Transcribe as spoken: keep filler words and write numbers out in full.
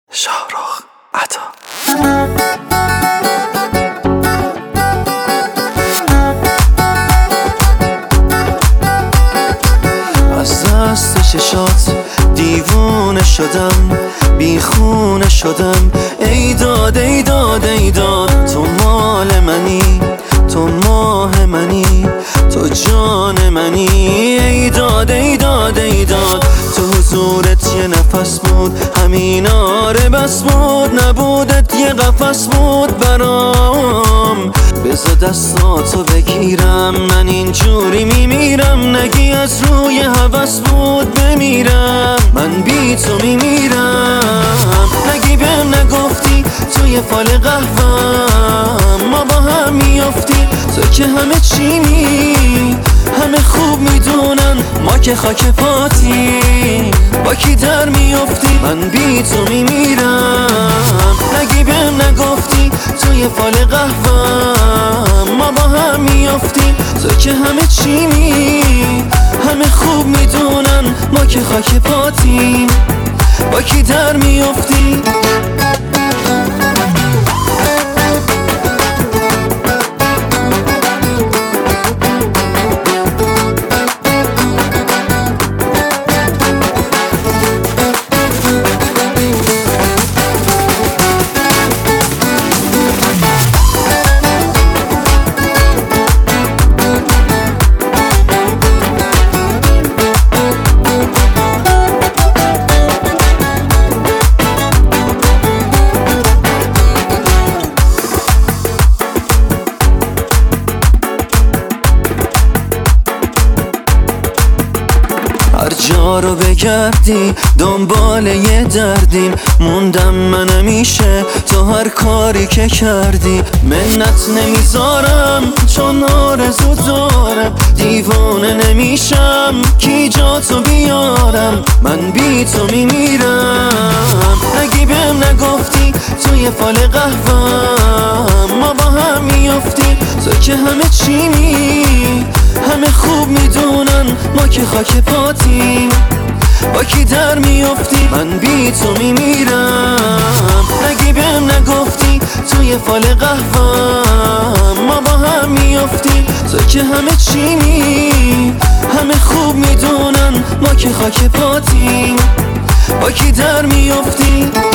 شاهرخ عطا. از دست چشات دیوونه شدم، بیخونه شدم. ای داد ای داد ای داد، تو مال منی، تو ماه منی، تو جان منی. ای داد ای داد ای داد، تو حضورت یه نفس بود، همین آره بس بود. نبودت یه قفس بود برام. بذار دستاتو بگیرم، من اینجوری میمیرم. نگی از روی هوس بود بمیرم، من بی تو میمیرم. نگی بهم نگفتی توی فال قهوه‌ام ما با هم میافتی. تو که همه چیمی، همه خوب میدونن ما که خاک پاتی. با کی در میافتی، من بی تو میمیرم. نگی بهم نگفتی توی فال قهوه‌ام ما با هم میافتی. تو که همه چیمی، همه خوب میدونن ما که خاک پاتی. با کی در میافتی. هر جا رو بگردی دنبال یه دردیم. موندم من همیشه تو هر کاری که کردی. منت نمیذارم چون آرزو دارم. دیوانه نمیشم کی جا تو بیارم، من بی تو میمیرم. نگی بهم نگفتی توی فال قهوه‌ام ما با هم میافتی. تو که همه چیمی، همه خوب میدونن ما که خاک پاتیم. با کی در میافتی، من بی تو میمیرم. نگی بهم نگفتی توی فال قهوه‌ام ما با هم میافتی. تو که همه چیمی، همه خوب میدونن ما که خاک پاتیم. با کی در میافتی.